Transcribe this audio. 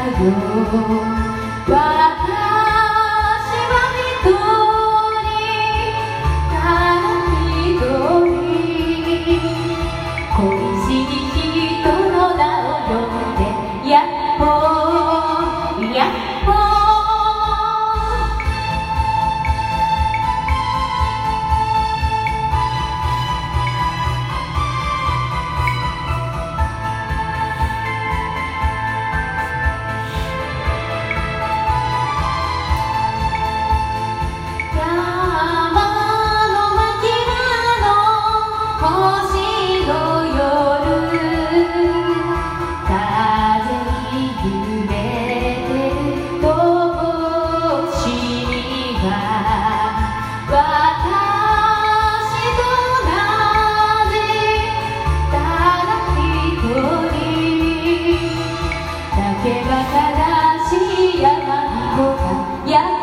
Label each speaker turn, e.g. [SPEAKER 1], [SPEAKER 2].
[SPEAKER 1] よ私は一人ただ一人恋しい人の名を呼んでやっほーやっほー正しい山にこが